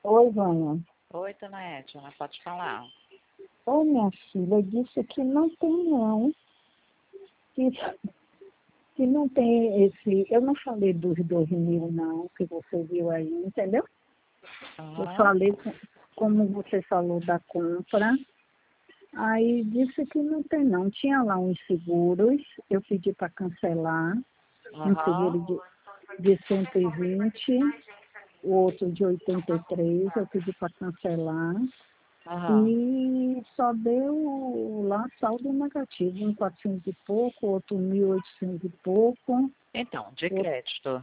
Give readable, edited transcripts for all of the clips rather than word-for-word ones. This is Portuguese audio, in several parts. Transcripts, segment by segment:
Oi, Vânia. Oi, dona Edna, pode falar. Ô, minha filha, disse que não tem não, que, que não tem esse... Eu não falei dos 2.000 não, que você viu aí, entendeu? Eu Aham. falei como você falou da compra, aí disse que não tem não. Tinha lá uns seguros, eu pedi para cancelar, um seguro Aham. de 120, o outro de 83, eu pedi para cancelar. Aham. E só deu lá saldo negativo, um 400 e pouco, outro 1.800 e pouco, Então, de outro, crédito.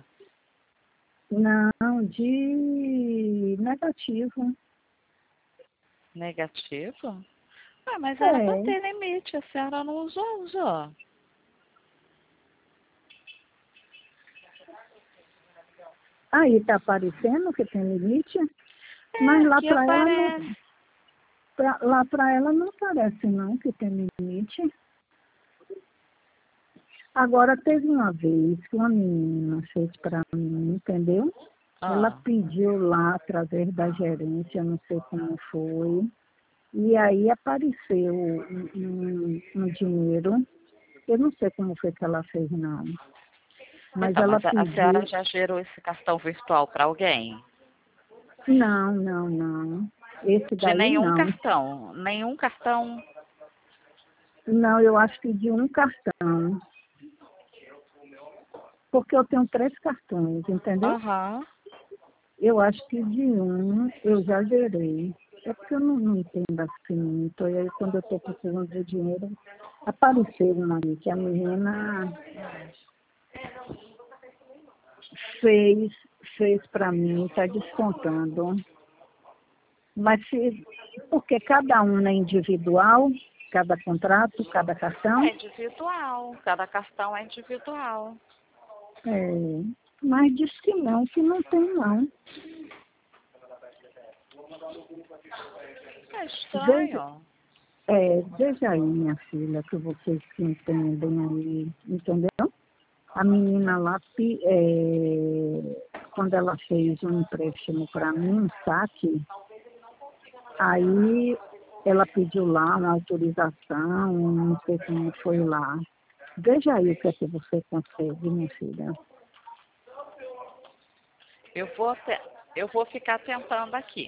não, de negativo. Negativo? Ah, mas era para É, ter limite, a senhora não usou. aí está aparecendo que tem limite, É, mas lá aqui para ela não, aparece. lá para ela não aparece não que tem limite. Agora teve uma vez que uma menina fez para mim, entendeu? Ela Ah, pediu lá através da gerência, não sei como foi. E aí apareceu um dinheiro, eu não sei como foi que ela fez não, mas então, ela mas a senhora pediu, já gerou esse cartão virtual para alguém? não, não, não, esse De daí nenhum não. cartão. Nenhum cartão. Não, eu acho que de um cartão, porque eu tenho 3 cartões, entendeu? Aham. Eu acho que de um eu já gerei. É porque eu não entendo assim muito. E aí quando eu estou precisando de dinheiro, apareceu uma ali, que a menina fez, fez para mim, está descontando. Mas se, porque cada um é individual, cada contrato, cada cartão, É individual. Cada cartão é individual. é, mas diz que não tem não. É Veja, estranho. veja aí, minha filha, que vocês que entendem aí, entendeu? A menina lá, quando ela fez um empréstimo para mim, um saque, aí ela pediu lá uma autorização, não sei como foi lá. Veja aí o que é que você consegue, minha filha. Eu vou, eu vou ficar tentando aqui.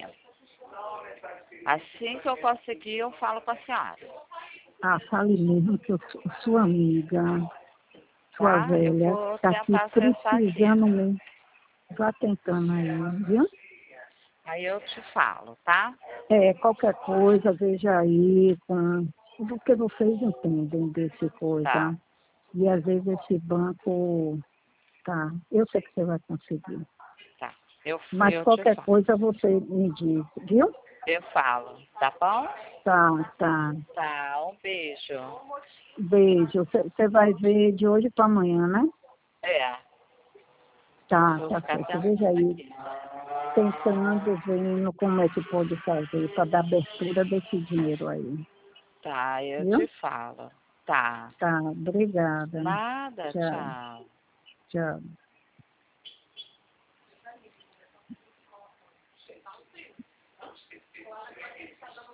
Assim que eu conseguir, eu falo com a senhora. Ah, fale mesmo que eu sou sua amiga, sua Tá? Eu velha, vou está aqui tentar acessar aqui. precisando mesmo. Vá tentando aí, viu? Aí eu te falo, tá? Qualquer coisa, veja aí, porque vocês entendem desse Tá, coisa. E às vezes esse banco, tá, eu sei que você vai conseguir. tá. Mas Eu te qualquer falo. coisa você me diz, viu? Eu falo, tá bom? Tá, tá. Tá, um beijo. Beijo. Você vai ver de hoje para amanhã, né? É, Tá, vou tá ficar certo. Veja tentando aí, aqui. tentando, vendo como é que pode fazer para dar abertura desse dinheiro aí. Tá, eu te Viu? falo. Tá. Tá, obrigada. Nada, Tchau, tchau. tchau.